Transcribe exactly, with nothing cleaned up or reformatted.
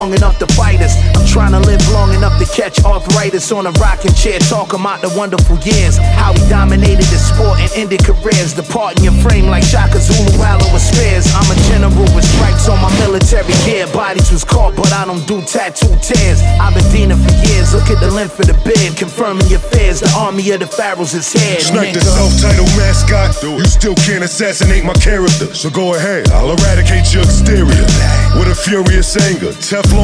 long enough to fight us. I'm trying to live long enough to catch arthritis on a rocking chair, talking about the wonderful years, how we dominated the sport and ended careers, departing your frame like Shaka Zulu, Wallow with Spears. I'm a general with stripes on my military gear. Bodies was caught, but I don't do tattoo tears. I've been Dina for years. Look at the length of the beard, confirming your fears. The army of the pharaohs is here. Snipe the self-titled mascot. You still can't assassinate my character, so go ahead, I'll eradicate your exterior with a furious anger. Teflon